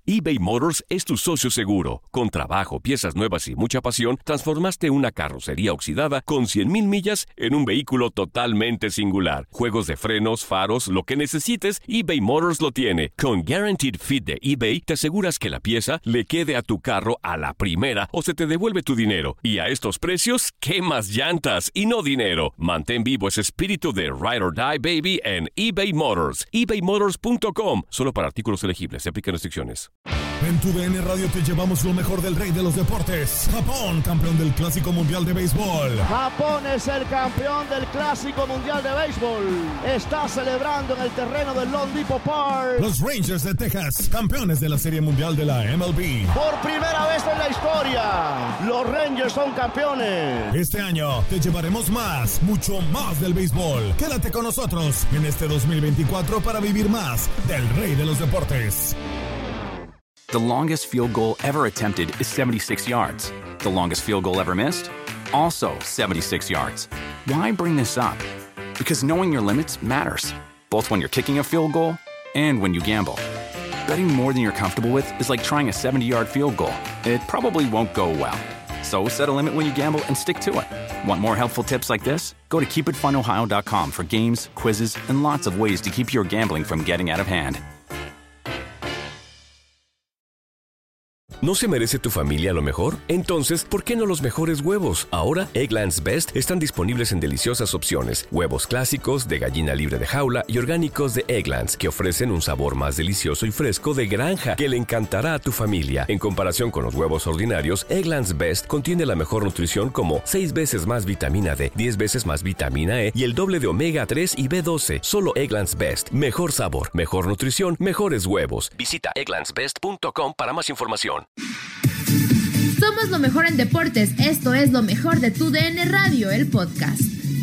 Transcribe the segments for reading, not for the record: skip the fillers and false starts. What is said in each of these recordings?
eBay Motors es tu socio seguro. Con trabajo, piezas nuevas y mucha pasión, transformaste una carrocería oxidada con 100,000 millas en un vehículo totalmente singular. Juegos de frenos, faros, lo que necesites, eBay Motors lo tiene. Con Guaranteed Fit de eBay, te aseguras que la pieza le quede a tu carro a la primera o se te devuelve tu dinero. Y a estos precios, ¿qué más llantas y no dinero? Mantén vivo ese espíritu de Ride or Die, baby, en eBay Motors. ebaymotors.com. Solo para artículos elegibles. Se aplican restricciones. En tu DN Radio te llevamos lo mejor del rey de los deportes. Japón, campeón del Clásico Mundial de Béisbol. Japón es el campeón del Clásico Mundial de Béisbol. Está celebrando en el terreno del Lone Depot Park. Los Rangers de Texas, campeones de la Serie Mundial de la MLB. Por primera vez en la historia, los Rangers son campeones. Este año te llevaremos más, mucho más del béisbol. Quédate con nosotros en este 2024 para vivir más del rey de los deportes. The longest field goal ever attempted is 76 yards. The longest field goal ever missed? Also 76 yards. Why bring this up? Because knowing your limits matters, both when you're kicking a field goal and when you gamble. Betting more than you're comfortable with is like trying a 70-yard field goal. It probably won't go well. So set a limit when you gamble and stick to it. Want more helpful tips like this? Go to keepitfunohio.com for games, quizzes, and lots of ways to keep your gambling from getting out of hand. ¿No se merece tu familia lo mejor? Entonces, ¿por qué no los mejores huevos? Ahora, Eggland's Best están disponibles en deliciosas opciones. Huevos clásicos, de gallina libre de jaula y orgánicos de Eggland's, que ofrecen un sabor más delicioso y fresco de granja que le encantará a tu familia. En comparación con los huevos ordinarios, Eggland's Best contiene la mejor nutrición como 6 veces más vitamina D, 10 veces más vitamina E y el doble de omega 3 y B12. Solo Eggland's Best. Mejor sabor, mejor nutrición, mejores huevos. Visita egglandsbest.com para más información. Somos lo mejor en deportes. Esto es lo mejor de tu DN Radio, el podcast.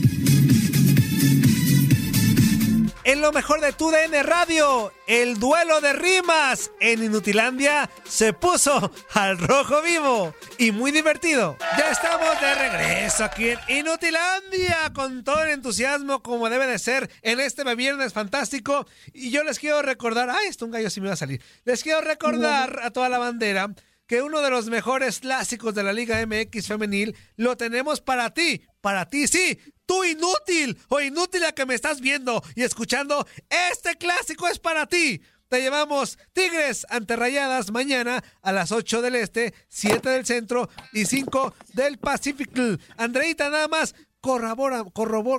En lo mejor de tu DN Radio, el duelo de rimas en Inutilandia se puso al rojo vivo y muy divertido. Ya estamos de regreso aquí en Inutilandia con todo el entusiasmo como debe de ser en este viernes fantástico. Y yo les quiero recordar, un gallo sí me va a salir. Les quiero recordar a toda la bandera que uno de los mejores clásicos de la Liga MX femenil lo tenemos para ti sí, tú inútil o inútil que me estás viendo y escuchando, este clásico es para ti. Te llevamos Tigres ante Rayadas mañana a las 8 del Este, 7 del Centro y 5 del Pacífico. Andreita, nada más, corrobórame.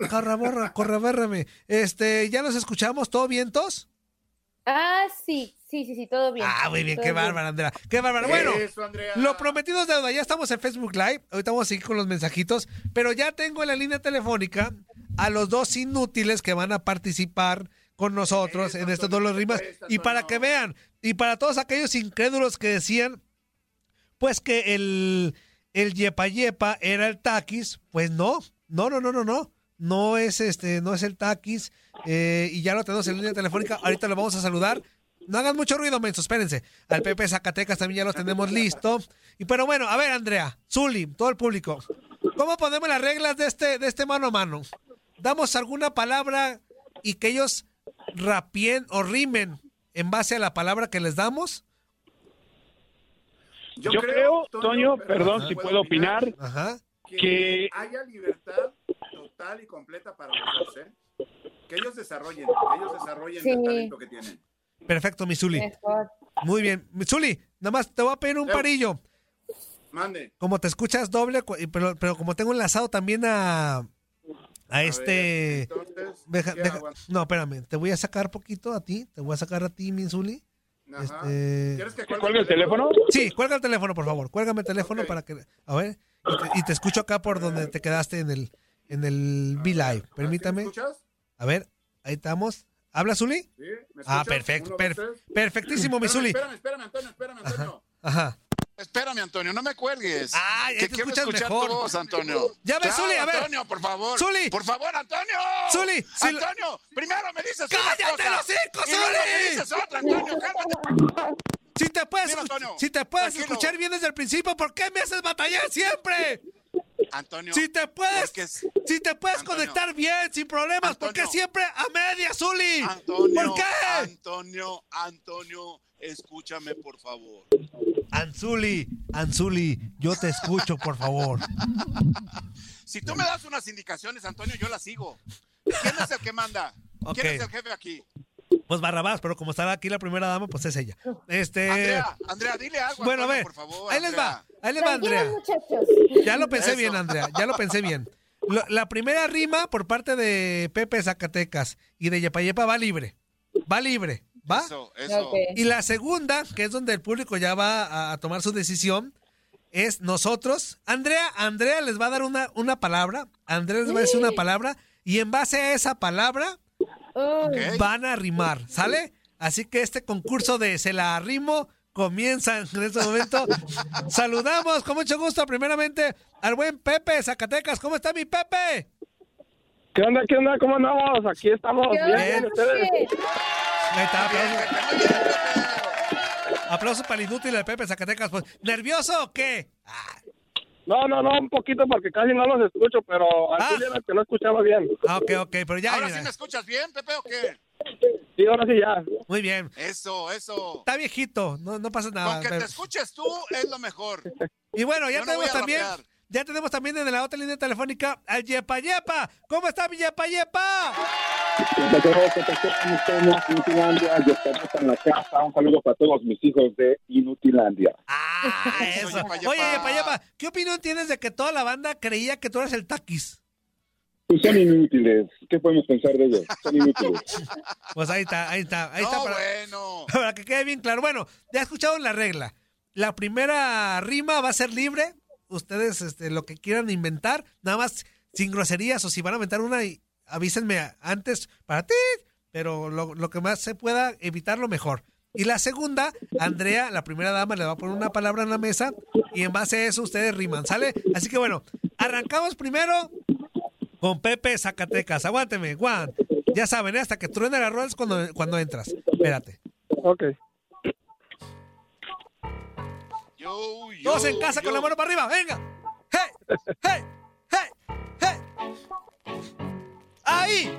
¿Ya nos escuchamos? ¿Todo vientos? Sí, todo bien. Muy bien, todo qué bien. bárbara, Andrea. Qué bárbara. Bueno, lo prometido es deuda. Ya estamos en Facebook Live. Ahorita vamos a seguir con los mensajitos. Pero ya tengo en la línea telefónica a los dos inútiles que van a participar con nosotros en estos duelos de rimas. Y para que vean, y para todos aquellos incrédulos que decían, pues que el yepa yepa era el taquis, pues no. No es el taquis. Y ya lo tenemos en línea telefónica. Ahorita lo vamos a saludar. No hagan mucho ruido, menso, espérense. Al Pepe Zacatecas también ya lo tenemos listo. Pero bueno, a ver, Andrea, Zuli, todo el público, ¿cómo ponemos las reglas de este mano a mano? ¿Damos alguna palabra y que ellos rapien o rimen en base a la palabra que les damos? Yo creo, Toño, perdón si puedo opinar, que haya libertad total y completa para los dos, que ellos desarrollen el talento que tienen. Perfecto, mi Zuli. Muy bien. Mi Zuli, nada más te voy a pedir un parillo. Mande. Como te escuchas doble, pero como tengo enlazado también a este... No, espérame, te voy a sacar poquito a ti. Te voy a sacar a ti, mi Zuli. ¿Quieres que cuelgue el teléfono? Sí, cuelga el teléfono, por favor. Cuélgame el teléfono para que... A ver, y te escucho acá por donde te quedaste en el V-Live. Permítame. ¿Me escuchas? A ver, ahí estamos. ¿Habla, Zuli? Sí, ¿me escuchas? Perfecto. Perfectísimo, mi Zuli. Espérame, Antonio. Ajá. Espérame, Antonio, no me cuelgues. Que quiero escuchas escuchar mejor. tu voz, Antonio. Ya ves, Zuli, a ver. Antonio, por favor. Zuli. Por favor, Antonio. Zuli. Antonio, primero me dices una cosa. ¡Cállate los cinco, y luego me dices otra, Antonio, cálmate. Si te puedes escuchar bien desde el principio, ¿por qué me haces batallar siempre? Antonio. Si te puedes Antonio, conectar bien, sin problemas, Antonio, ¿por qué siempre a media, Zuli? Antonio, ¿por qué? Antonio, escúchame, por favor. Anzuli, yo te escucho, por favor. Si tú me das unas indicaciones, Antonio, yo las sigo. ¿Quién es el que manda? Okay. ¿Quién es el jefe aquí? Pues Barrabás, pero como estará aquí la primera dama, pues es ella. Andrea, dile algo, bueno, Antonio, a ver, por favor. Ahí les va, Andrea. Muchachos. Ya lo pensé bien, Andrea, ya lo pensé bien. La primera rima por parte de Pepe Zacatecas y de Yepayepa va libre, ¿va? Eso. Okay. Y la segunda, que es donde el público ya va a tomar su decisión, es nosotros. Andrea les va a dar una palabra, Andrea les va a decir una palabra, y en base a esa palabra van a rimar, ¿sale? Así que este concurso de Se la arrimo comienza en este momento. Saludamos con mucho gusto primeramente al buen Pepe Zacatecas. ¿Cómo está mi Pepe? ¿Qué onda? ¿Cómo andamos? Aquí estamos bien. ¿Ustedes? Ahí está, aplauso para el inútil de Pepe Zacatecas. Pues, ¿nervioso o qué? No, un poquito porque casi no los escucho, pero al final era que no escuchaba bien. Ok, pero ya. ¿Ahora sí me escuchas bien, Pepe, o qué? Sí, ahora sí ya. Muy bien. Eso. Está viejito, no pasa nada. Con que te escuches tú es lo mejor. Y bueno, ya tenemos también en la otra línea telefónica al Yepayepa. ¿Cómo está mi Yepayepa? En la casa. Un saludo para todos mis hijos de Inutilandia. Eso. Oye, Yepayepa, ¿qué opinión tienes de que toda la banda creía que tú eras el Taquis? Pues son inútiles. ¿Qué podemos pensar de ellos? Son inútiles. Pues ahí está. Bueno. Para que quede bien claro. Bueno, ya escucharon la regla. La primera rima va a ser libre. Ustedes lo que quieran inventar, nada más sin groserías, o si van a inventar una, avísenme antes para ti, pero lo que más se pueda evitarlo mejor. Y la segunda, Andrea, la primera dama, le va a poner una palabra en la mesa y en base a eso ustedes riman, ¿sale? Así que bueno, arrancamos primero con Pepe Zacatecas. Aguánteme, Juan. Ya saben, hasta que truene la rueda es cuando entras. Espérate. Ok. Todos en casa con la mano para arriba, venga. ¡Hey! ¡Ahí!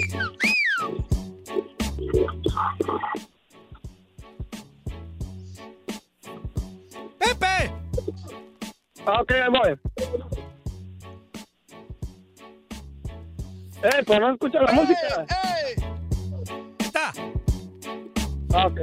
¡Pepe! Ok, ahí voy. Pues no escucha la música. Está. Ok.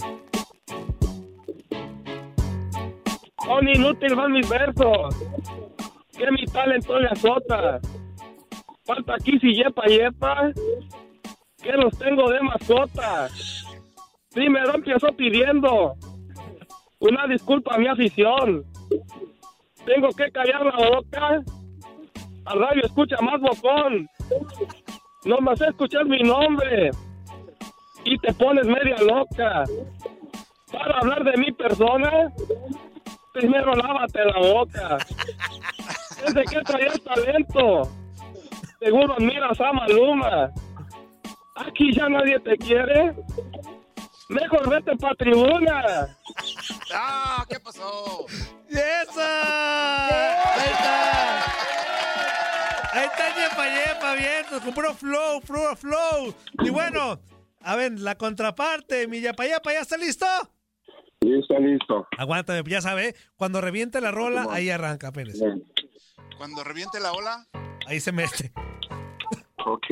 Son inútiles van mis versos, que mi talento le azota. Falta aquí si yepa, que los tengo de mascota. Primero empiezo pidiendo una disculpa a mi afición. Tengo que callar la boca, al radio escucha más bocón. No me hace escuchar mi nombre y te pones media loca. Para hablar de mi persona, primero lávate la boca. Desde que traías talento, seguro admiras a Maluma. Aquí ya nadie te quiere, mejor vete pa' tribuna. ¿Qué pasó? ¡Eso! Ahí está. Ahí está Yepa, bien, con puro flow. Y bueno, a ver, la contraparte, mi Yepa, ¿ya está listo? Listo. Aguántame, ya sabe, cuando reviente la rola, ahí arranca, Pérez. Cuando reviente la ola, ahí se mete. Ok.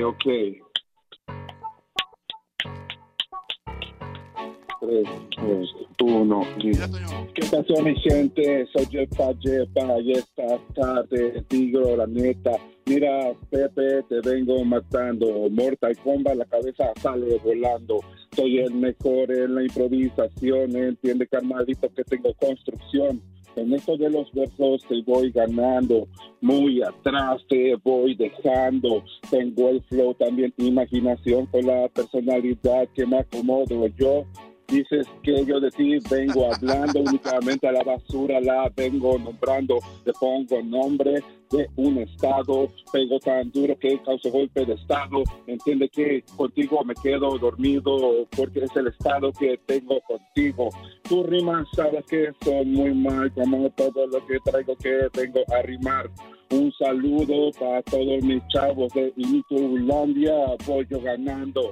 3, 2, 1. ¿Qué pasó, mi gente? Soy Yepa, y esta tarde digo la neta. Mira, Pepe, te vengo matando. Mortal Kombat, la cabeza sale volando. Soy el mejor en la improvisación. Entiende, carnalito, que tengo construcción. En esto de los versos te voy ganando. Muy atrás te voy dejando. Tengo el flow, también imaginación, con la personalidad que me acomodo yo. Dices que yo de ti vengo hablando, únicamente a la basura la vengo nombrando. Te pongo nombre de un estado, pego tan duro que causa golpe de estado. Entiende que contigo me quedo dormido porque es el estado que tengo contigo. Tu rimas sabes que son muy mal, como todo lo que traigo que vengo a rimar. Un saludo para todos mis chavos de Intulandia, voy yo ganando.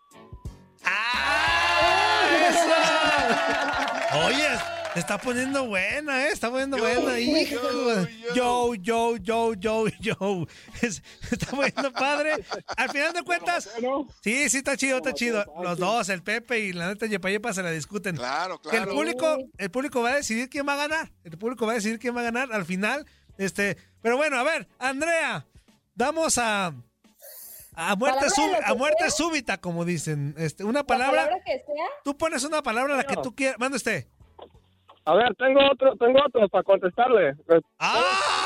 Oye, se está poniendo buena, está poniendo buena. Yo. Se está poniendo padre. Al final de cuentas, sí, está chido. Los dos, el Pepe y la neta Yepa Yepa se la discuten. Claro. Que el público va a decidir quién va a ganar. Al final, pero bueno, a ver, Andrea, vamos a muerte súbita, como dicen. Una palabra. ¿La palabra que sea? Tú pones una palabra la que tú quieras. Manda A ver, tengo otro para contestarle. ¡Ah!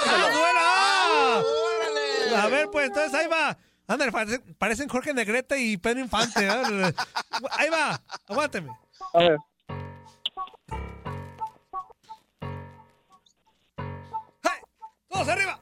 A ver, pues, entonces ahí va. Ándale, parecen Jorge Negrete y Pedro Infante. Ahí va, aguánteme. A ver. ¡Hey! ¡Todos arriba!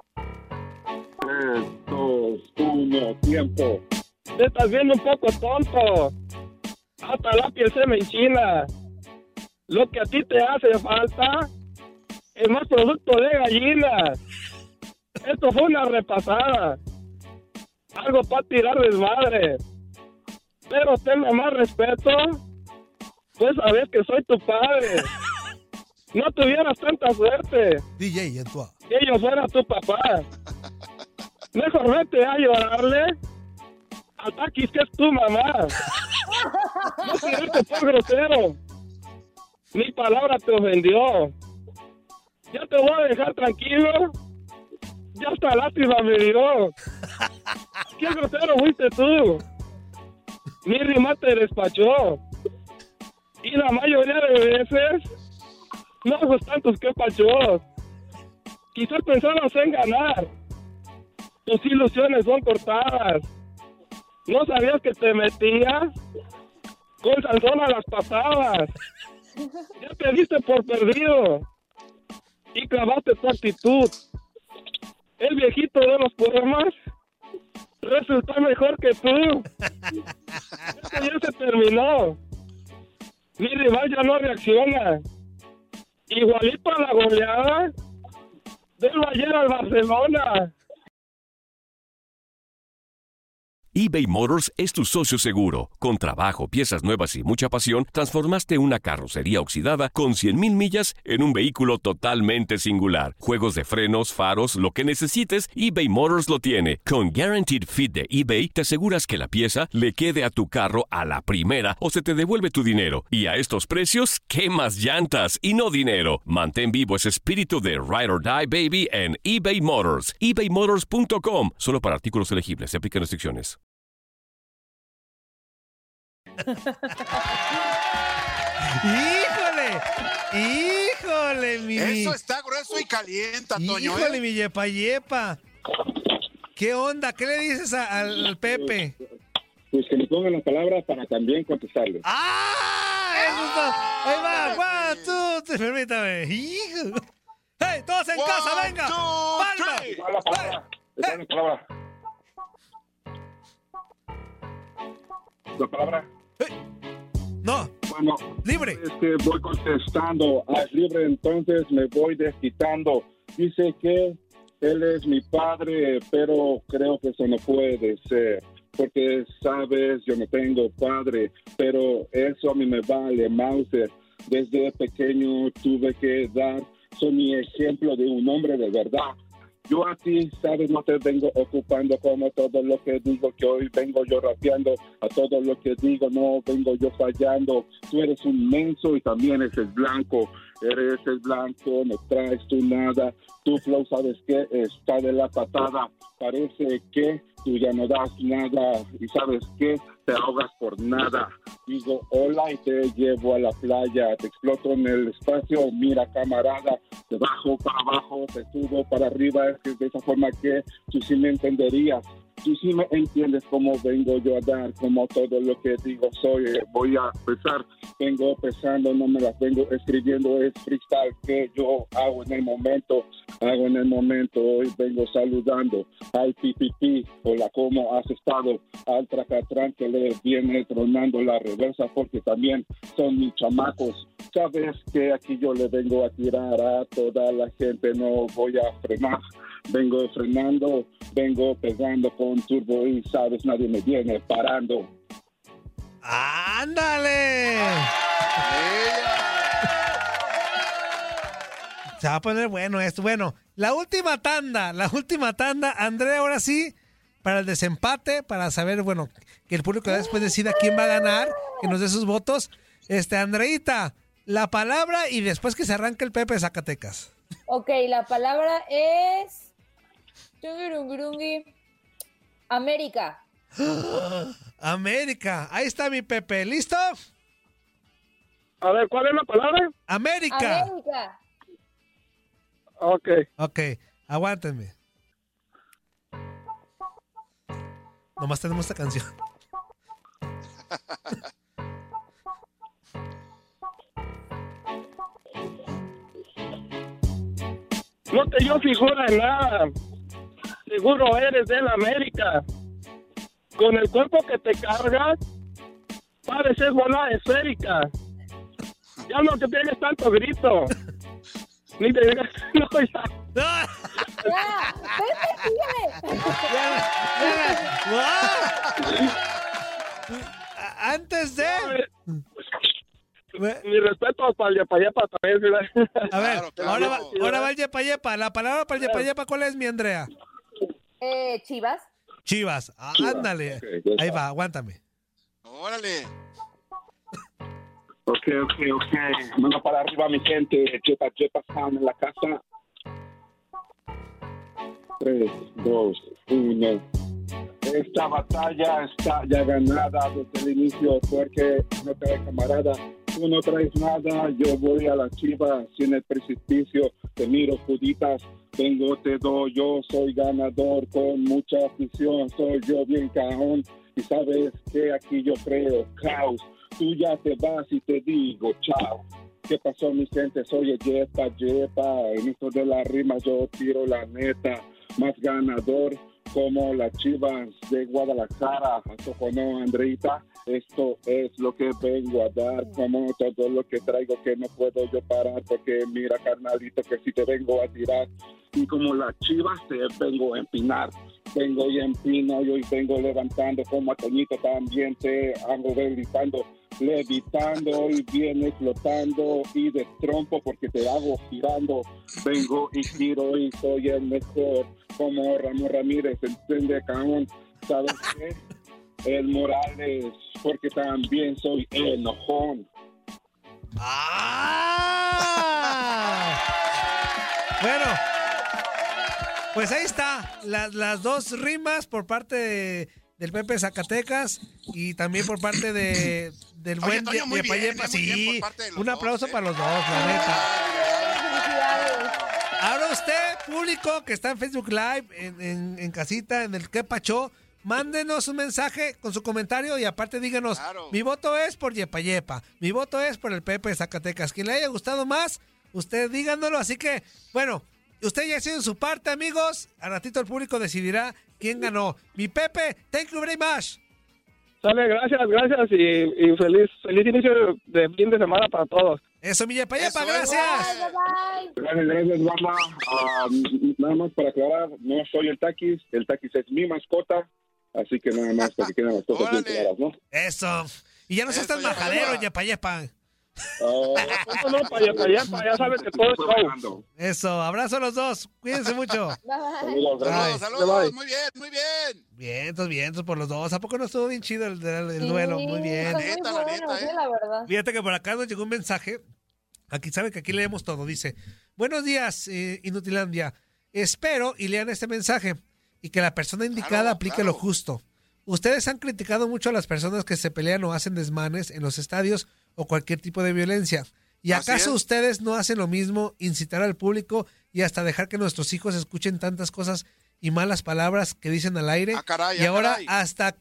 3, 2, 1, tiempo. Te estás viendo un poco tonto. Hasta la piel se me enchina. Lo que a ti te hace falta es más producto de gallina. Esto fue una repasada. Algo para tirar desmadre. Pero tenme más respeto, pues sabes que soy tu padre. No tuvieras tanta suerte. DJ, en tu que yo fuera tu papá. Mejor vete a llorarle a Taquis, que es tu mamá. No quererte por grosero. Mi palabra te ofendió. Ya te voy a dejar tranquilo. Ya hasta lástima me dio. Qué grosero fuiste tú. Mi rima te despachó. Y la mayoría de veces no gustan tus quepachos. Quizás pensabas en ganar. Tus ilusiones son cortadas. No sabías que te metías con Sansón a las patadas. Ya te diste por perdido y clavaste tu actitud. El viejito de los poemas resultó mejor que tú. Esto ya se terminó. Mi rival ya no reacciona. Igualito a la goleada del Bayern al Barcelona. eBay Motors es tu socio seguro. Con trabajo, piezas nuevas y mucha pasión, transformaste una carrocería oxidada con 100,000 millas en un vehículo totalmente singular. Juegos de frenos, faros, lo que necesites, eBay Motors lo tiene. Con Guaranteed Fit de eBay, te aseguras que la pieza le quede a tu carro a la primera o se te devuelve tu dinero. Y a estos precios, ¿quemas llantas y no dinero? Mantén vivo ese espíritu de Ride or Die, baby, en eBay Motors. ebaymotors.com. Solo para artículos elegibles. Se aplican restricciones. ¡Híjole, mi! Eso está grueso y caliente, Antonio. ¡Híjole, mi Yepa Yepa! ¿Qué onda? ¿Qué le dices al Pepe? Pues que le pongan las palabras para también contestarle. Ahí va, 1, 2, 3, permítame. ¡Hijo! ¡Hey, todos en casa, venga! ¡Palma! La palabra. No. Bueno, libre. Voy contestando. Haz libre, entonces me voy desquitando. Dice que él es mi padre, pero creo que eso no puede ser. Porque, sabes, yo no tengo padre, pero eso a mí me vale, Mauser. Desde pequeño tuve que dar, soy mi ejemplo de un hombre de verdad. Yo a ti, sabes, no te vengo ocupando como todo lo que digo, que hoy vengo yo rapeando. A todo lo que digo no vengo yo fallando. Tú eres un menso y también eres el blanco. Eres el blanco, no traes tú nada. Tu flow, ¿sabes qué? Está de la patada. Parece que tú ya no das nada. Y ¿sabes qué? Te ahogas por nada. Digo hola y te llevo a la playa. Te exploto en el espacio, mira camarada. De bajo para abajo, te subo para arriba. Es que de esa forma que tú sí me entenderías. Tú sí me entiendes cómo vengo yo a dar, como todo lo que digo soy. Voy a empezar, vengo pensando, no me las vengo escribiendo, es freestyle que yo hago en el momento. Hoy vengo saludando al PPP, hola, ¿cómo has estado? Al Tracatrán que le viene tronando la reversa porque también son mis chamacos. Sabes que aquí yo le vengo a tirar a toda la gente, no voy a frenar. Vengo frenando, vengo pegando con turbo y sabes, nadie me viene parando. ¡Ándale! Se va a poner bueno esto. Bueno, la última tanda, Andrea, ahora sí, para el desempate, para saber, bueno, que el público después decida quién va a ganar, que nos dé sus votos. Andreita, la palabra y después que se arranque el Pepe de Zacatecas. Ok, la palabra es... América. América. Ahí está mi Pepe. ¿Listo? A ver, ¿cuál es la palabra? América. Ok, aguántenme. Nomás tenemos esta canción. No te dio figura en nada. Seguro eres de la América. Con el cuerpo que te cargas, pareces bola esférica. Ya no te tienes tanto grito. Ni te digas, no, ya. Antes de... Mi respeto para el Yepa también. A ver, ahora va el Yepa. La palabra para el Yepa, ¿cuál es, mi Andrea? Chivas. Ándale. Okay, ahí va, aguántame. Órale. Ok. Mano para arriba, mi gente. Yepa Sound en la casa. 3, 2, 1. Esta batalla está ya ganada desde el inicio porque no traes camarada. Tú no traes nada, yo voy a la Chivas en el precipicio, te miro juditas, vengo, te doy, yo soy ganador con mucha afición, soy yo bien caón y sabes que aquí yo creo caos, tú ya te vas y te digo chao. ¿Qué pasó, mi gente? Soy el Yepa, en esto de la rima yo tiro la neta, más ganador como las Chivas de Guadalajara, no, Andreita. Esto es lo que vengo a dar, como todo lo que traigo que no puedo yo parar, porque mira, carnalito, que si te vengo a tirar, y como las Chivas te vengo a empinar, vengo y empino, y hoy vengo levantando, como a Toñito también te hago gritando, levitando, y viene flotando, y de trompo porque te hago girando, vengo y giro, y soy el mejor, como Ramón Ramírez, entiende, cabrón, ¿sabes qué? El Morales, porque también soy enojón. Bueno, pues ahí está, las dos rimas por parte del Pepe Zacatecas y también por parte del buen Yepa. Sí, un aplauso para los dos, la neta. Ahora usted, público que está en Facebook Live, en casita, en el Que Pacho, mándenos un mensaje con su comentario y aparte díganos, mi voto es por Yepa, mi voto es por el Pepe de Zacatecas. Quien le haya gustado más, usted díganoslo. Así que, bueno, usted ya ha sido en su parte, amigos. Al ratito el público decidirá quién ganó. Mi Pepe, thank you very much. Sale, gracias y feliz inicio de fin de semana para todos. Eso, mi Yepa, gracias. Gracias, banda. Nada más para aclarar, no soy el Taquis es mi mascota. Así que nada más para que queden las cosas bien claras, ¿no? Eso. Y ya no seas tan majadero, Yepa. No, para Yepa, ya sabes que todo es show. Eso, abrazo a los dos. Cuídense mucho. Saludos. Muy bien. Vientos por los dos. ¿A poco no estuvo bien chido el duelo? Muy bien. La neta, la verdad. Fíjate que por acá nos llegó un mensaje. Aquí saben que aquí leemos todo. Dice, buenos días, Inutilandia. Espero y lean este mensaje y que la persona indicada aplique lo justo. Ustedes han criticado mucho a las personas que se pelean o hacen desmanes en los estadios o cualquier tipo de violencia. ¿Y acaso ustedes no hacen lo mismo, incitar al público y hasta dejar que nuestros hijos escuchen tantas cosas y malas palabras que dicen al aire. Y ahora hasta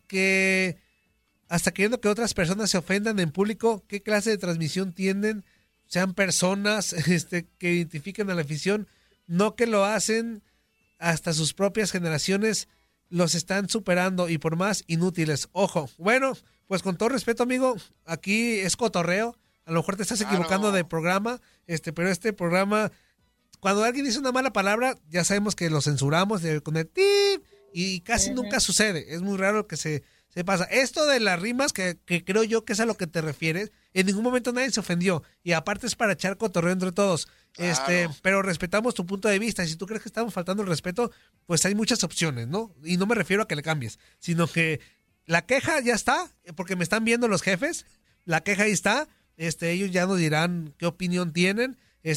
queriendo que otras personas se ofendan en público, ¿qué clase de transmisión tienen? Sean personas que identifiquen a la afición, no que lo hacen hasta sus propias generaciones, los están superando y por más inútiles. Ojo, bueno, pues con todo respeto, amigo, aquí es cotorreo, a lo mejor te estás equivocando de programa, pero este programa, cuando alguien dice una mala palabra, ya sabemos que lo censuramos con el tip y casi nunca sucede, es muy raro que se pasa. Esto de las rimas, que creo yo que es a lo que te refieres, en ningún momento nadie se ofendió. Y aparte es para echar cotorreo entre todos. Claro. Pero respetamos tu punto de vista. Y si tú crees que estamos faltando el respeto, pues hay muchas opciones, ¿no? Y no me refiero a que le cambies, sino que la queja ya está, porque me están viendo los jefes. La queja ahí está. Ellos ya nos dirán qué opinión tienen.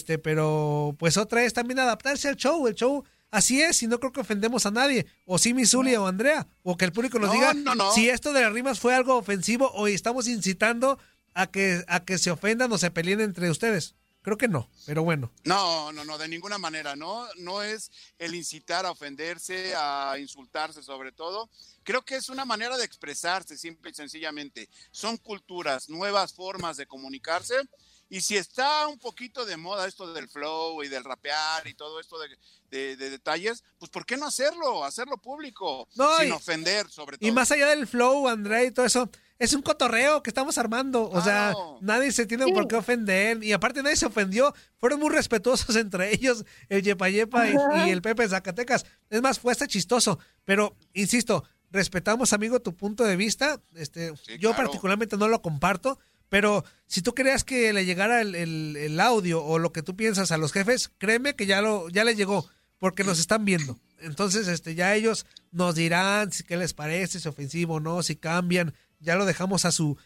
Pero pues otra es también adaptarse al show. El show así es, y no creo que ofendemos a nadie. O sí, mi Zuli o Andrea. O que el público nos diga si esto de las rimas fue algo ofensivo o estamos incitando a que se ofendan o se peleen entre ustedes. Creo que no, pero bueno. No, de ninguna manera. No es el incitar a ofenderse, a insultarse sobre todo. Creo que es una manera de expresarse, simple y sencillamente. Son culturas, nuevas formas de comunicarse. Y si está un poquito de moda esto del flow y del rapear y todo esto de detalles, pues ¿por qué no hacerlo? Hacerlo público, sin ofender sobre todo. Y más allá del flow, André, y todo eso, es un cotorreo que estamos armando. O sea, nadie se tiene por qué ofender. Y aparte nadie se ofendió. Fueron muy respetuosos entre ellos, el Yepa Yepa y el Pepe de Zacatecas. Es más, fue hasta chistoso. Pero, insisto, respetamos, amigo, tu punto de vista. Yo particularmente no lo comparto. Pero si tú creas que le llegara el audio o lo que tú piensas a los jefes, créeme que ya le llegó, porque nos están viendo. Entonces, ya ellos nos dirán si qué les parece, si es ofensivo o no, si cambian. Ya lo dejamos a su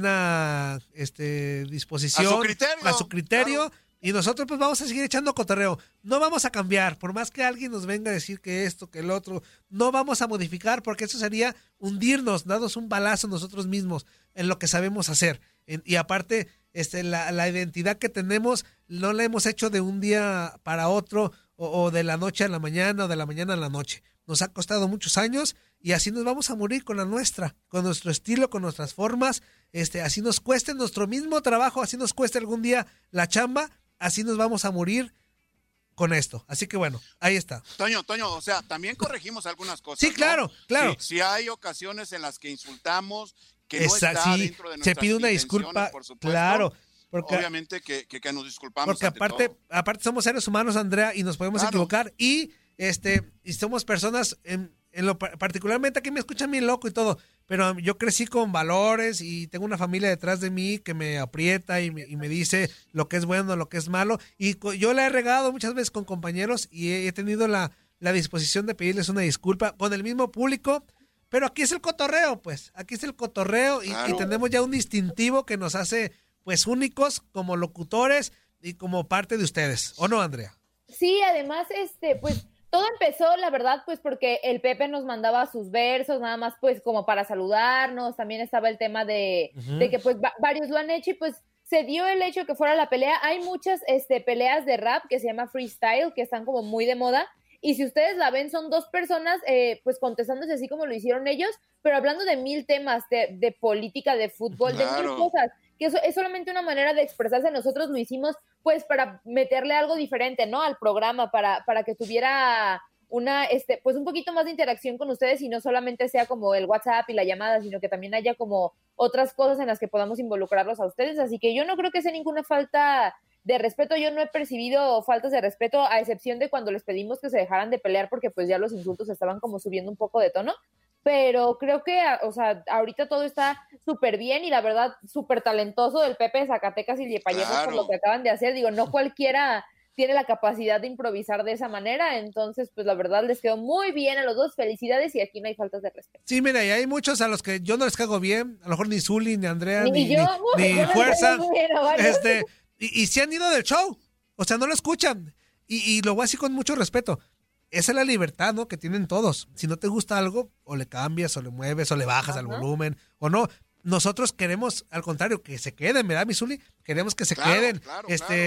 plena disposición. A su criterio. Claro. Y nosotros pues vamos a seguir echando cotorreo. No vamos a cambiar, por más que alguien nos venga a decir que esto, que el otro. No vamos a modificar, porque eso sería hundirnos, darnos un balazo nosotros mismos en lo que sabemos hacer. Y aparte, la identidad que tenemos no la hemos hecho de un día para otro o de la noche a la mañana o de la mañana a la noche. Nos ha costado muchos años y así nos vamos a morir con la nuestra, con nuestro estilo, con nuestras formas. Así nos cueste nuestro mismo trabajo, así nos cueste algún día la chamba, así nos vamos a morir con esto. Así que bueno, ahí está. Toño, o sea, también corregimos algunas cosas. Sí, claro, claro. Si hay ocasiones en las que insultamos, que no está dentro de nuestras se pide una disculpa, por supuesto, claro. Porque, obviamente que nos disculpamos. Porque aparte somos seres humanos, Andrea, y nos podemos equivocar. Y somos personas, en lo particularmente aquí me escuchan bien loco y todo, pero yo crecí con valores y tengo una familia detrás de mí que me aprieta y me dice lo que es bueno, lo que es malo. Y yo la he regado muchas veces con compañeros y he tenido la disposición de pedirles una disculpa con el mismo público. Pero aquí es el cotorreo, pues. Aquí es el cotorreo y tenemos ya un distintivo que nos hace, pues, únicos como locutores y como parte de ustedes. ¿O no, Andrea? Sí, además, pues, todo empezó, la verdad, pues, porque el Pepe nos mandaba sus versos, nada más, pues, como para saludarnos. También estaba el tema de que, pues, varios lo han hecho y, pues, se dio el hecho que fuera la pelea. Hay muchas peleas de rap que se llama freestyle, que están como muy de moda. Y si ustedes la ven, son dos personas pues contestándose así como lo hicieron ellos, pero hablando de 1000 temas, de política, de fútbol, de 1000 cosas, que eso es solamente una manera de expresarse. Nosotros lo hicimos pues para meterle algo diferente, ¿no? Al programa, para que tuviera una, pues un poquito más de interacción con ustedes y no solamente sea como el WhatsApp y la llamada, sino que también haya como otras cosas en las que podamos involucrarlos a ustedes. Así que yo no creo que sea ninguna falta de respeto. Yo no he percibido faltas de respeto, a excepción de cuando les pedimos que se dejaran de pelear porque pues ya los insultos estaban como subiendo un poco de tono, pero creo que, o sea, ahorita todo está súper bien y la verdad súper talentoso del Pepe de Zacatecas y Yepa Yepa por lo que acaban de hacer. Digo, no cualquiera tiene la capacidad de improvisar de esa manera, entonces pues la verdad les quedó muy bien a los dos, felicidades y aquí no hay faltas de respeto. Sí, mira, y hay muchos a los que yo no les cago bien, a lo mejor ni Zuli, ni Andrea, ni Fuerza, y se han ido del show, o sea, no lo escuchan, y lo voy a decir con mucho respeto. Esa es la libertad, ¿no? Que tienen todos. Si no te gusta algo, o le cambias, o le mueves, o le bajas al volumen, o no. nosotros queremos, al contrario, que se queden, ¿verdad, mi Zuli? Queremos que se queden. Claro.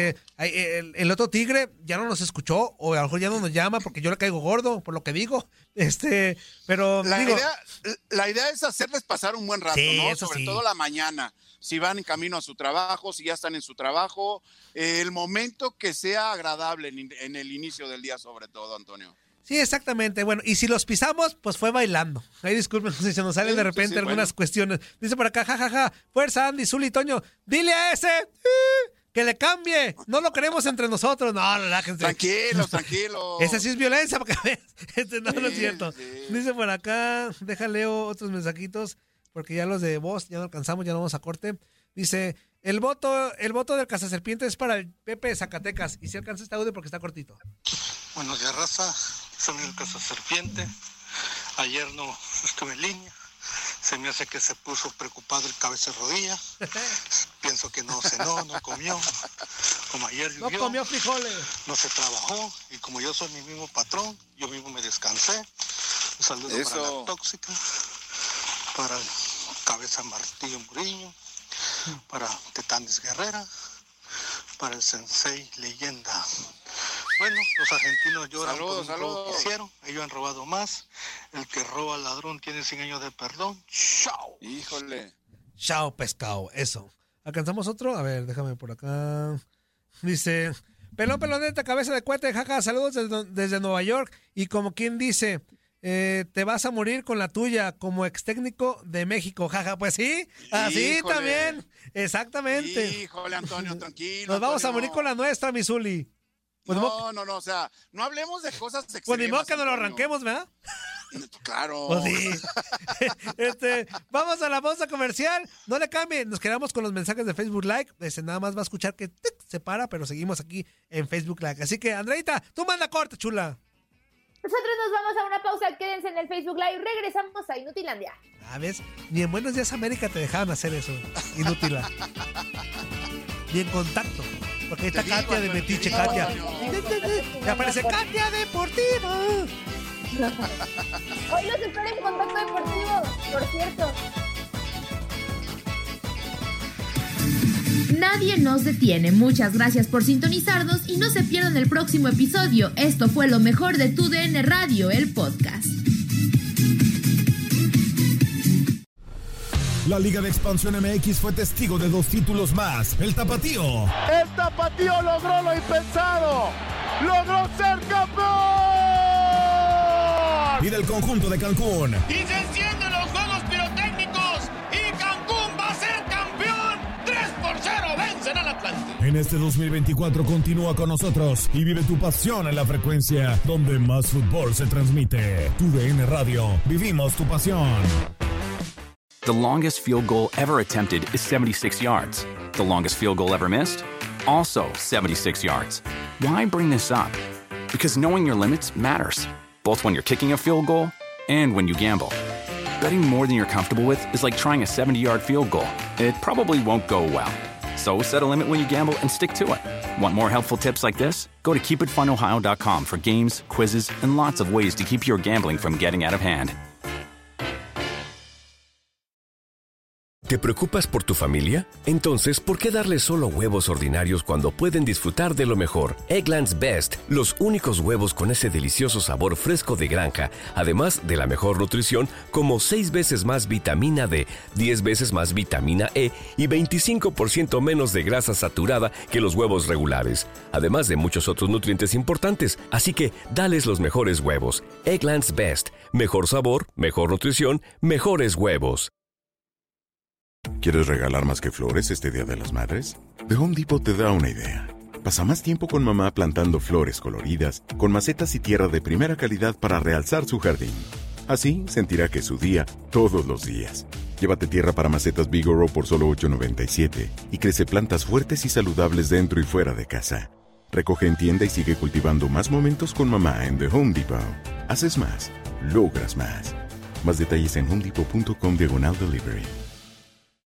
El otro tigre ya no nos escuchó, o a lo mejor ya no nos llama porque yo le caigo gordo, por lo que digo. Pero la idea es hacerles pasar un buen rato, sí, ¿no? Sobre todo la mañana. Si van en camino a su trabajo, si ya están en su trabajo, el momento que sea agradable en el inicio del día, sobre todo, Antonio. Sí, exactamente. Bueno, y si los pisamos, pues fue bailando. Ay, disculpen si se nos salen de repente algunas cuestiones. Dice por acá, jajaja, fuerza Andy, Zuli, Toño, dile a ese que le cambie. No lo queremos entre nosotros. No, relájense. Tranquilos. Esa sí es violencia, porque no es cierto. Sí. Dice por acá, leo otros mensajitos, porque ya los de voz ya no alcanzamos, ya no vamos a corte. Dice, el voto del cazaserpiente es para el Pepe de Zacatecas. Y si alcanza este audio porque está cortito. Buenos días, raza. Soy el cazaserpiente. Ayer no estuve en línea. Se me hace que se puso preocupado el cabeza de rodilla. Pienso que no cenó, no comió. Como ayer llovió. No comió frijoles. No se trabajó. Y como yo soy mi mismo patrón, yo mismo me descansé. Un saludo para la tóxica, para el cabeza Martillo Murillo, para Tetanes Guerrera, para el Sensei Leyenda. Bueno, los argentinos lloran por un robo que hicieron. Ellos han robado más. El que roba al ladrón tiene 100 años de perdón. ¡Chao! Híjole. Chao, pescado. Eso. ¿Alcanzamos otro? A ver, déjame por acá. Dice, peloneta, cabeza de cohete, jaja, saludos desde Nueva York. Y como quien dice, te vas a morir con la tuya como ex técnico de México, jaja. Pues sí, así también. Exactamente. Híjole, Antonio, tranquilo. Nos vamos a morir con la nuestra, mi Zuli. Pues no, o sea, no hablemos de cosas extremas. Pues ni modo que nos lo arranquemos, ¿verdad? Claro. Pues sí. Vamos a la pausa comercial. No le cambie. Nos quedamos con los mensajes de Facebook Live. Nada más va a escuchar que se para, pero seguimos aquí en Facebook Live. Así que, Andreita, tú manda corte, chula. Nosotros nos vamos a una pausa. Quédense en el Facebook Live. Regresamos a Inutilandia. ¿Sabes? Ni en Buenos Días América te dejaban hacer eso. Inútila. Ni en Contacto. Porque ahí está Katia de Metiche, Katia. Me aparece Katia Deportiva. Hoy los espero en Contacto Deportivo, por cierto. Nadie nos detiene. Muchas gracias por sintonizarnos y no se pierdan el próximo episodio. Esto fue lo mejor de TUDN Radio, el podcast. La Liga de Expansión MX fue testigo de 2 títulos más. El Tapatío logró lo impensado. ¡Logró ser campeón! Y del conjunto de Cancún. Y se encienden los juegos pirotécnicos. Y Cancún va a ser campeón. 3-0 vencen al Atlante. En este 2024 continúa con nosotros y vive tu pasión en la frecuencia donde más fútbol se transmite. TUDN Radio. Vivimos tu pasión. The longest field goal ever attempted is 76 yards. The longest field goal ever missed? Also 76 yards. Why bring this up? Because knowing your limits matters, both when you're kicking a field goal and when you gamble. Betting more than you're comfortable with is like trying a 70-yard field goal. It probably won't go well. So set a limit when you gamble and stick to it. Want more helpful tips like this? Go to keepitfunohio.com for games, quizzes, and lots of ways to keep your gambling from getting out of hand. ¿Te preocupas por tu familia? Entonces, ¿por qué darles solo huevos ordinarios cuando pueden disfrutar de lo mejor? Eggland's Best, los únicos huevos con ese delicioso sabor fresco de granja, además de la mejor nutrición, como 6 veces más vitamina D, 10 veces más vitamina E y 25% menos de grasa saturada que los huevos regulares, además de muchos otros nutrientes importantes. Así que, dales los mejores huevos. Eggland's Best, mejor sabor, mejor nutrición, mejores huevos. ¿Quieres regalar más que flores este Día de las Madres? The Home Depot te da una idea. Pasa más tiempo con mamá plantando flores coloridas, con macetas y tierra de primera calidad para realzar su jardín. Así sentirá que es su día todos los días. Llévate tierra para macetas Vigoro por solo $8.97 y crece plantas fuertes y saludables dentro y fuera de casa. Recoge en tienda y sigue cultivando más momentos con mamá en The Home Depot. Haces más, logras más. Más detalles en homedepot.com/delivery.